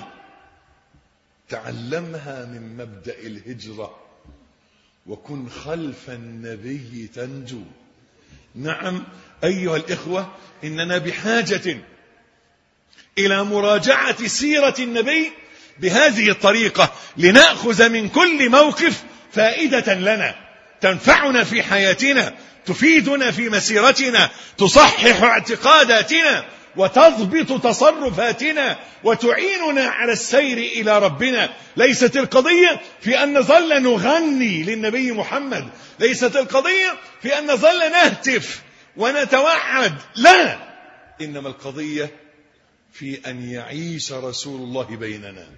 تعلمها من مبدأ الهجرة، وكن خلف النبي تنجو. نعم أيها الإخوة، إننا بحاجة إلى مراجعة سيرة النبي بهذه الطريقة، لنأخذ من كل موقف فائدة لنا تنفعنا في حياتنا، تفيدنا في مسيرتنا، تصحح اعتقاداتنا، وتضبط تصرفاتنا، وتعيننا على السير إلى ربنا. ليست القضية في أن نظل نغني للنبي محمد، ليست القضية في أن نظل نهتف ونتوعد، لا، إنما القضية في أن يعيش رسول الله بيننا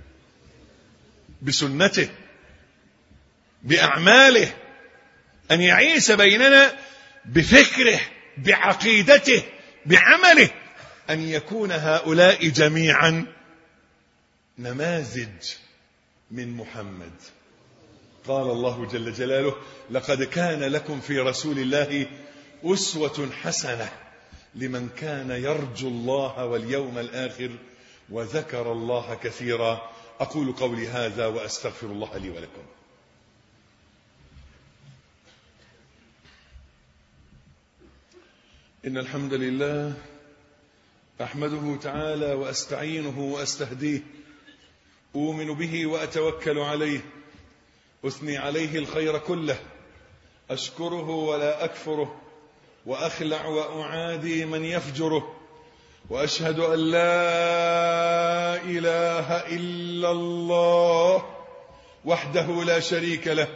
بسنته بأعماله، أن يعيش بيننا بفكره بعقيدته بعمله، أن يكون هؤلاء جميعا نماذج من محمد. قال الله جل جلاله: لقد كان لكم في رسول الله أسوة حسنة لمن كان يرجو الله واليوم الآخر وذكر الله كثيرا. أقول قولي هذا وأستغفر الله لي ولكم. إن الحمد لله أحمده تعالى وأستعينه وأستهديه، أؤمن به وأتوكل عليه، أثني عليه الخير كله، أشكره ولا أكفره، وأخلع وأعادي من يفجره، وأشهد أن لا إله إلا الله وحده لا شريك له،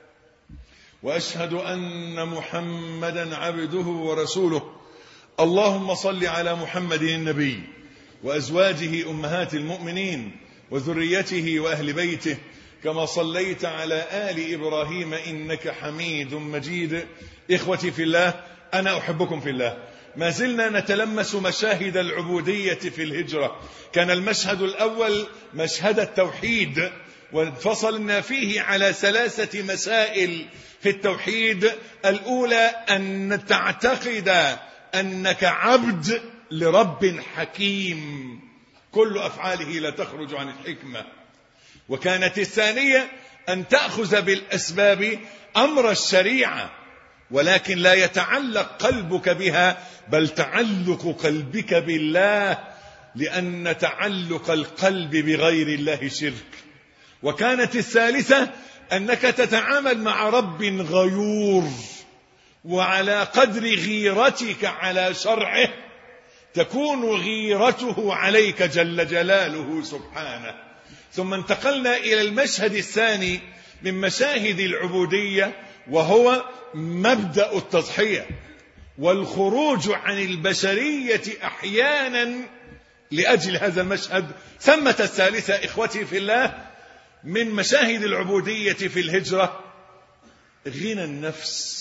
وأشهد أن محمدا عبده ورسوله. اللهم صل على محمد النبي وأزواجه أمهات المؤمنين وذريته وأهل بيته، كما صليت على آل إبراهيم إنك حميد مجيد. إخوتي في الله، أنا أحبكم في الله. ما زلنا نتلمس مشاهد العبودية في الهجرة. كان المشهد الأول مشهد التوحيد، وانفصلنا فيه على ثلاثة مسائل في التوحيد. الأولى أن تعتقد أنك عبد لرب حكيم كل أفعاله لا تخرج عن الحكمة. وكانت الثانية أن تأخذ بالأسباب أمر الشريعة، ولكن لا يتعلق قلبك بها، بل تعلق قلبك بالله، لأن تعلق القلب بغير الله شرك. وكانت الثالثة أنك تتعامل مع رب غيور، وعلى قدر غيرتك على شرعه تكون غيرته عليك جل جلاله سبحانه. ثم انتقلنا إلى المشهد الثاني من مشاهد العبودية، وهو مبدأ التضحية والخروج عن البشرية أحيانا لأجل هذا المشهد. ثمة الثالثة إخوتي في الله من مشاهد العبودية في الهجرة: غنى النفس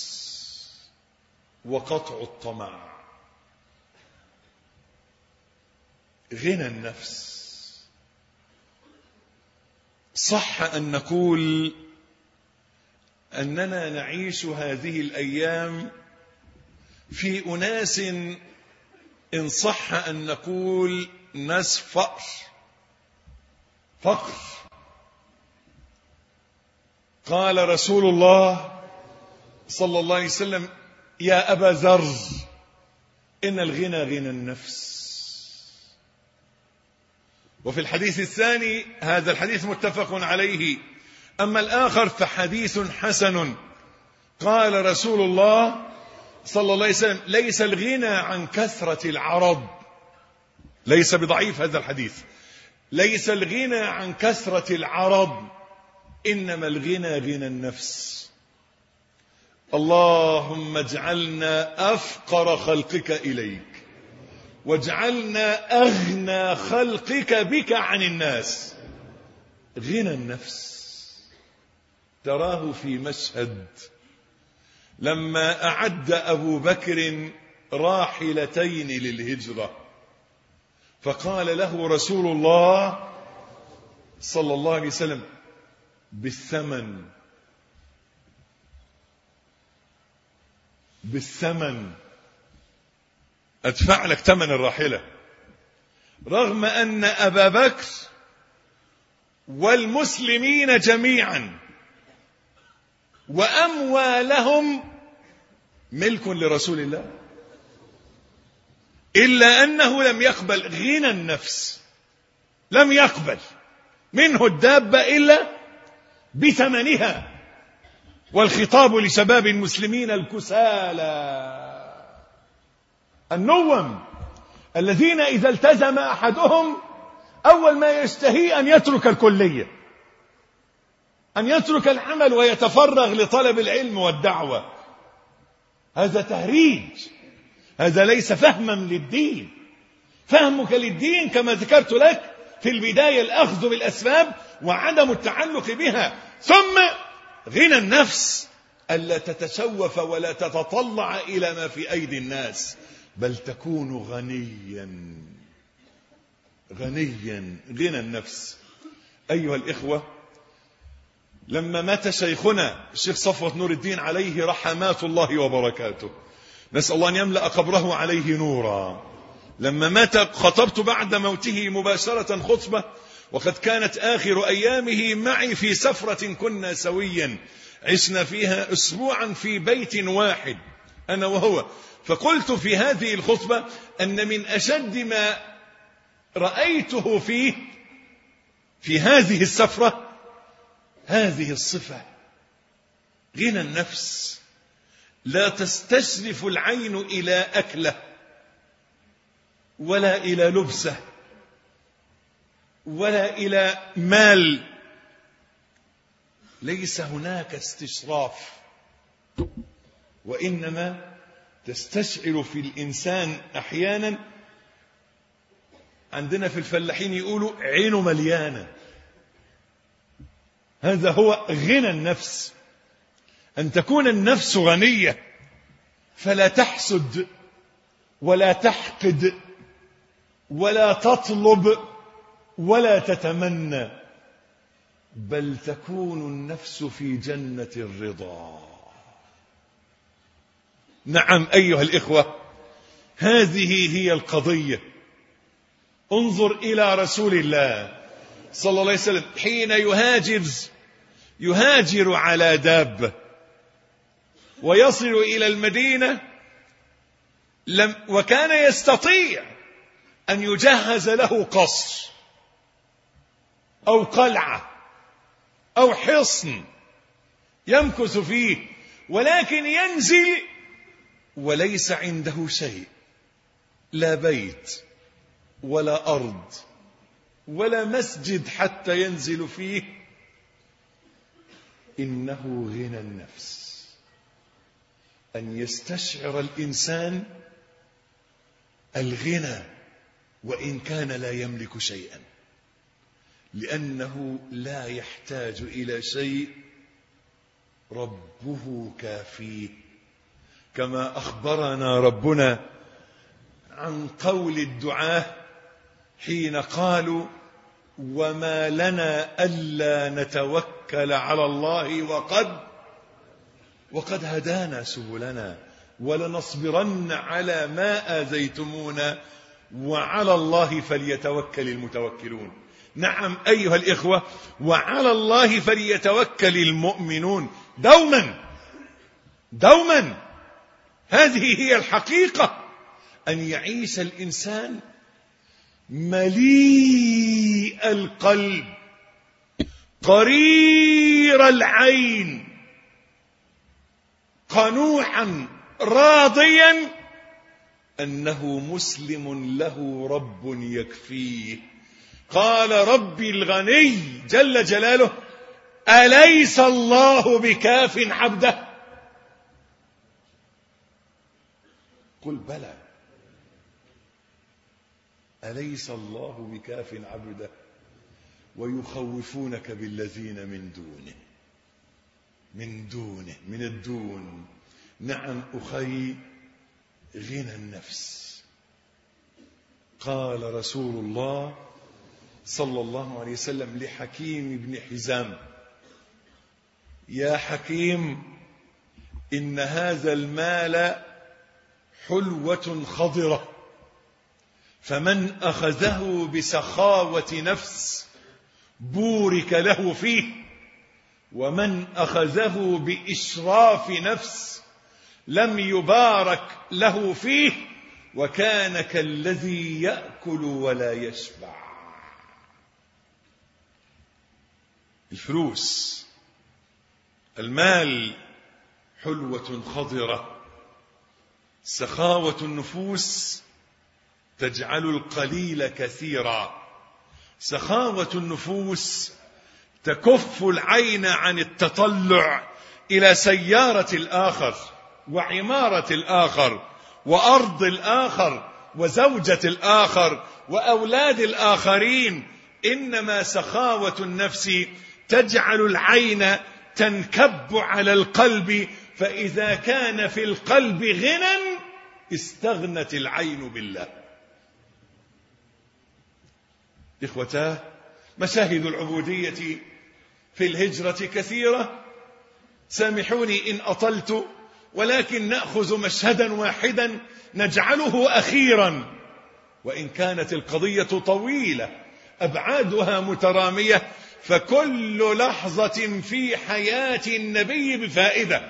وقطع الطمع. غنى النفس. صح أن نقول أننا نعيش هذه الأيام في أناس، إن صح أن نقول ناس فقر فقر. قال رسول الله صلى الله عليه وسلم: يا أبا ذر، إن الغنى غنى النفس. وفي الحديث الثاني، هذا الحديث متفق عليه، أما الآخر فحديث حسن قال رسول الله صلى الله عليه وسلم: ليس الغنى عن كثرة العرض. ليس بضعيف هذا الحديث. ليس الغنى عن كثرة العرض، إنما الغنى غنى النفس. اللهم اجعلنا أفقر خلقك إليك، واجعلنا أغنى خلقك بك عن الناس. غنى النفس. تراه في مشهد لما أعد أبو بكر راحلتين للهجرة، فقال له رسول الله صلى الله عليه وسلم: بالثمن بالثمن أدفع لك ثمن الراحلة. رغم أن أبا بكر والمسلمين جميعا وأموالهم ملك لرسول الله، إلا أنه لم يقبل غنى النفس. لم يقبل منه الدابة إلا بثمنها. والخطاب لشباب المسلمين الكسالى النوم، الذين إذا التزم أحدهم أول ما يشتهي أن يترك الكلية، أن يترك العمل ويتفرغ لطلب العلم والدعوة. هذا تهريج، هذا ليس فهما للدين. فهمك للدين كما ذكرت لك في البداية الأخذ بالأسباب وعدم التعلق بها، ثم غنى النفس، ألا تتسوف ولا تتطلع إلى ما في أيدي الناس، بل تكون غنيا غنيا. غنى النفس. أيها الإخوة، لما مات شيخنا الشيخ صفوة نور الدين عليه رحمات الله وبركاته، نسأل الله أن يملأ قبره عليه نورا، لما مات خطبت بعد موته مباشرة خطبة، وقد كانت آخر أيامه معي في سفرة كنا سويا عشنا فيها أسبوعا في بيت واحد أنا وهو. فقلت في هذه الخطبة أن من أشد ما رأيته فيه في هذه السفرة هذه الصفة: غنى النفس. لا تستشرف العين إلى أكله ولا إلى لبسه ولا إلى مال. ليس هناك استشراف، وإنما تستشعر في الإنسان أحيانا، عندنا في الفلاحين يقولوا عينه مليانة. هذا هو غنى النفس، أن تكون النفس غنية، فلا تحسد ولا تحقد ولا تطلب ولا تتمنى، بل تكون النفس في جنة الرضا. نعم أيها الإخوة، هذه هي القضية. انظر إلى رسول الله صلى الله عليه وسلم حين يهاجر يهاجر على دابة ويصل إلى المدينة، لم وكان يستطيع أن يجهز له قصر أو قلعة أو حصن يمكث فيه، ولكن ينزل وليس عنده شيء، لا بيت ولا أرض ولا مسجد حتى ينزل فيه. إنه غنى النفس، أن يستشعر الإنسان الغنى وإن كان لا يملك شيئا، لأنه لا يحتاج إلى شيء، ربه كافيه، كما أخبرنا ربنا عن قول الدعاة حين قالوا: وما لنا ألا نتوكل على الله وقد وقد هدانا سبلنا ولنصبرن على ما آذيتمونا وعلى الله فليتوكل المتوكلون. نعم أيها الإخوة، وعلى الله فليتوكل المؤمنون. دوما دوما هذه هي الحقيقة، أن يعيش الإنسان مليء القلب قرير العين قنوعا راضيا أنه مسلم له رب يكفيه. قال ربي الغني جل جلاله أليس الله بكاف عبده؟ قل بلى. أليس الله بكاف عبده ويخوفونك بالذين من دونه من دونه من الدون. نعم أخي، غنى النفس. قال رسول الله صلى الله عليه وسلم لحكيم بن حزام: يا حكيم، إن هذا المال حلوة خضرة، فمن أخذه بسخاوة نفس بورك له فيه، ومن أخذه بإشراف نفس لم يبارك له فيه، وكان كالذي يأكل ولا يشبع. الفلوس، المال حلوة خضرة، سخاوة النفوس تجعل القليل كثيرا. سخاوة النفوس تكف العين عن التطلع إلى سيارة الآخر وعمارة الآخر وأرض الآخر وزوجة الآخر وأولاد الآخرين. إنما سخاوة النفس تجعل العين تنكب على القلب، فإذا كان في القلب غنى استغنت العين بالله. إخوتاه، مشاهد العبودية في الهجرة كثيرة، سامحوني إن أطلت، ولكن نأخذ مشهدا واحدا نجعله أخيرا، وإن كانت القضية طويلة أبعادها مترامية، فكل لحظة في حياة النبي بفائدة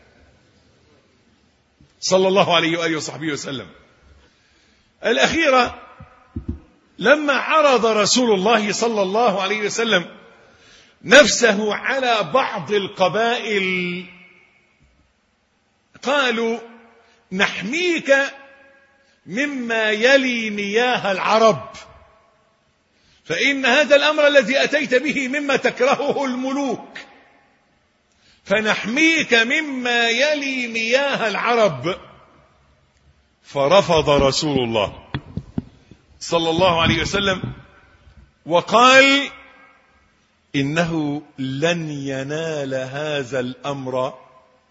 صلى الله عليه وآله وصحبه وسلم. الأخيرة لما عرض رسول الله صلى الله عليه وسلم نفسه على بعض القبائل، قالوا: نحميك مما يلي مياه العرب، فإن هذا الأمر الذي أتيت به مما تكرهه الملوك، فنحميك مما يلي مياه العرب. فرفض رسول الله صلى الله عليه وسلم وقال: إنه لن ينال هذا الأمر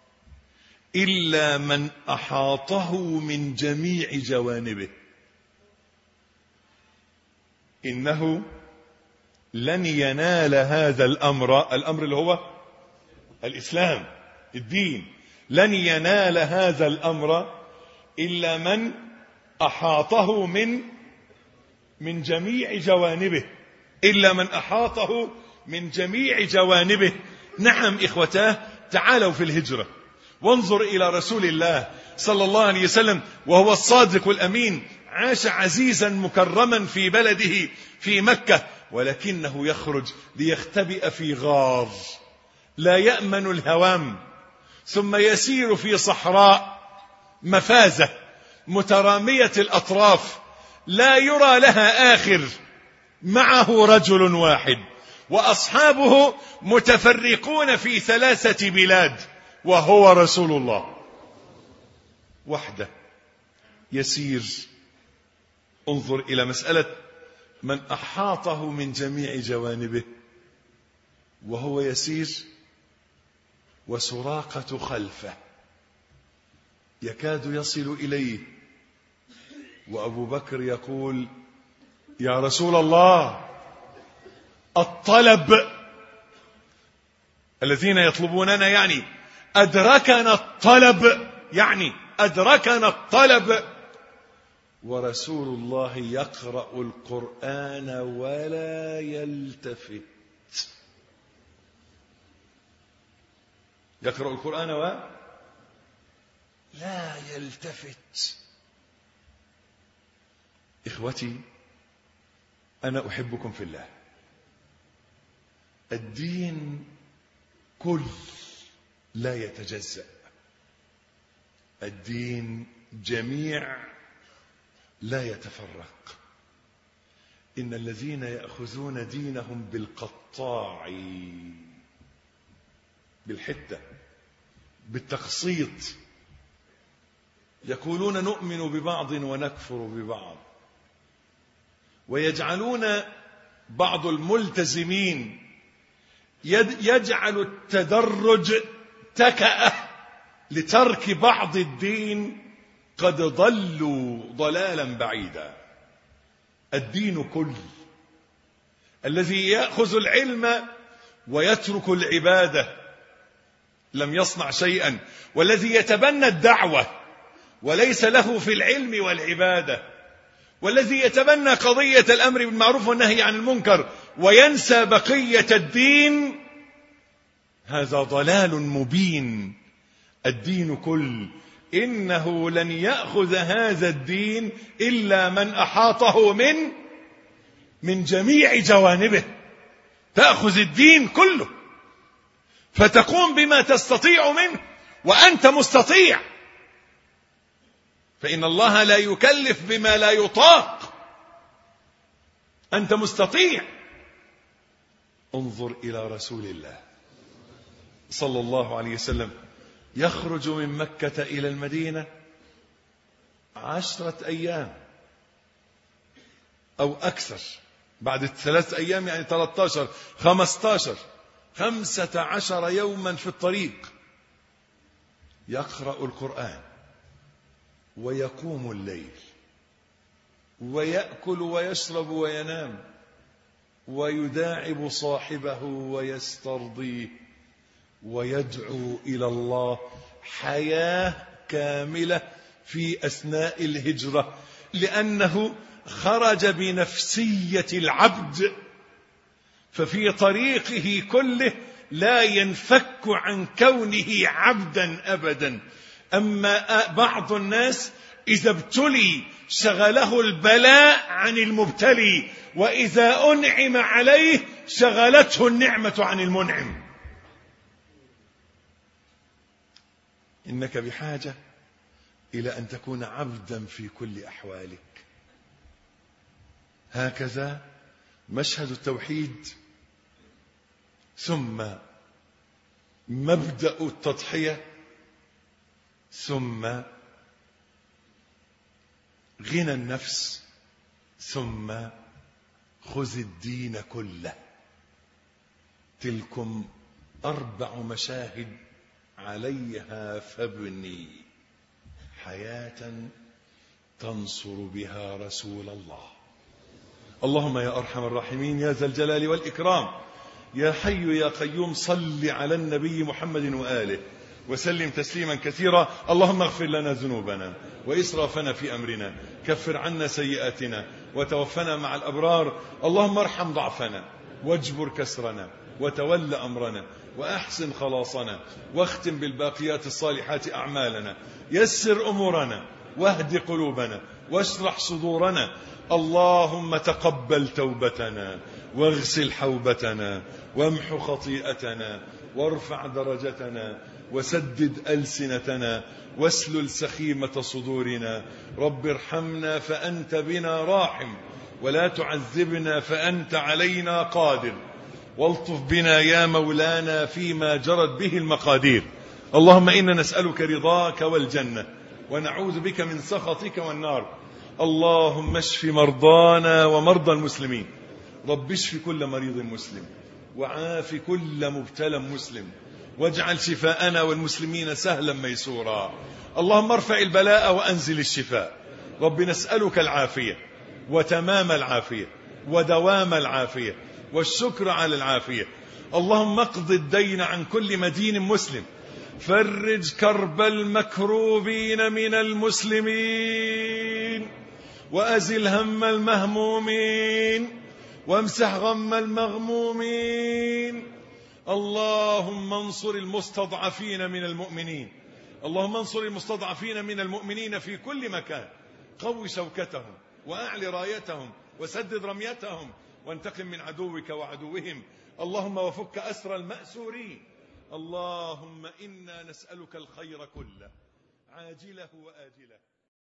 إلا من أحاطه من جميع جوانبه. إنه لن ينال هذا الأمر، الأمر اللي هو الإسلام الدين، لن ينال هذا الأمر إلا من أحاطه من من جميع جوانبه، إلا من أحاطه من جميع جوانبه. نعم إخوتاه، تعالوا في الهجرة وانظر إلى رسول الله صلى الله عليه وسلم وهو الصادق الأمين، عاش عزيزا مكرما في بلده في مكة، ولكنه يخرج ليختبئ في غار لا يأمن الهوام، ثم يسير في صحراء مفازة مترامية الأطراف لا يرى لها آخر، معه رجل واحد وأصحابه متفرقون في ثلاثة بلاد، وهو رسول الله وحده يسير. انظر إلى مسألة من أحاطه من جميع جوانبه وهو يسير، وسراقة خلفه يكاد يصل إليه، وأبو بكر يقول: يا رسول الله، الطلب، الذين يطلبوننا يعني أدركنا الطلب، يعني أدركنا الطلب. ورسول الله يقرأ القرآن ولا يلتفت، يقرأ القرآن ولا يلتفت. إخوتي، أنا أحبكم في الله. الدين كل لا يتجزأ، الدين جميع لا يتفرق. إن الذين يأخذون دينهم بالقطاع، بالحتة، بالتقسيط، يقولون نؤمن ببعض ونكفر ببعض، ويجعلون بعض الملتزمين يجعل التدرج تكأة لترك بعض الدين، قد ضلوا ضلالا بعيدا. الدين كل. الذي يأخذ العلم ويترك العبادة لم يصنع شيئا، والذي يتبنى الدعوة وليس له في العلم والعبادة، والذي يتبنى قضية الأمر بالمعروف والنهي عن المنكر وينسى بقية الدين، هذا ضلال مبين. الدين كل. إنه لن يأخذ هذا الدين إلا من أحاطه من من جميع جوانبه. تأخذ الدين كله فتقوم بما تستطيع منه وأنت مستطيع، فإن الله لا يكلف بما لا يطاق. أنت مستطيع. انظر إلى رسول الله صلى الله عليه وسلم يخرج من مكة إلى المدينة عشرة أيام أو أكثر، بعد الثلاث أيام يعني ثلاثة عشر خمسة عشر خمسة عشر يوما في الطريق، يقرأ القرآن ويقوم الليل ويأكل ويشرب وينام ويداعب صاحبه ويسترضيه ويدعو إلى الله حياة كاملة في أثناء الهجرة، لأنه خرج بنفسية العبد، ففي طريقه كله لا ينفك عن كونه عبدا أبدا. أما بعض الناس إذا ابتلي شغله البلاء عن المبتلي، وإذا أنعم عليه شغلته النعمة عن المنعم. إنك بحاجة إلى أن تكون عبدا في كل أحوالك. هكذا مشهد التوحيد، ثم مبدأ التضحية، ثم غنى النفس، ثم خذ الدين كله. تلكم أربع مشاهد عليها فابني حياة تنصر بها رسول الله. اللهم يا أرحم الراحمين يا ذا الجلال والإكرام، يا حي يا قيوم، صل على النبي محمد وآله وسلم تسليما كثيرا. اللهم اغفر لنا ذنوبنا وإسرافنا في أمرنا، كفر عنا سيئاتنا وتوفنا مع الأبرار. اللهم ارحم ضعفنا واجبر كسرنا وتول أمرنا وأحسن خلاصنا، واختم بالباقيات الصالحات أعمالنا، يسر أمورنا واهد قلوبنا واشرح صدورنا. اللهم تقبل توبتنا واغسل حوبتنا وامح خطيئتنا وارفع درجتنا وسدد ألسنتنا واسلل سخيمة صدورنا. رب ارحمنا فأنت بنا راحم، ولا تعذبنا فأنت علينا قادر، والطف بنا يا مولانا فيما جرت به المقادير. اللهم إنا نسألك رضاك والجنة ونعوذ بك من سخطك والنار. اللهم اشف مرضانا ومرضى المسلمين. رب اشف كل مريض مسلم وعاف كل مبتلى مسلم، واجعل شفاءنا والمسلمين سهلا ميسورا. اللهم ارفع البلاء وأنزل الشفاء. رب نسألك العافية وتمام العافية ودوام العافية والشكر على العافية. اللهم اقض الدين عن كل مدين مسلم، فرج كرب المكروبين من المسلمين، وأزل هم المهمومين، وامسح غم المغمومين. اللهم انصر المستضعفين من المؤمنين، اللهم انصر المستضعفين من المؤمنين في كل مكان. قوي شوكتهم وأعل رايتهم وسدد رميتهم، وانتقم من عدوك وعدوهم. اللهم وفك أسر المأسورين. اللهم إنا نسألك الخير كله عاجله وآجله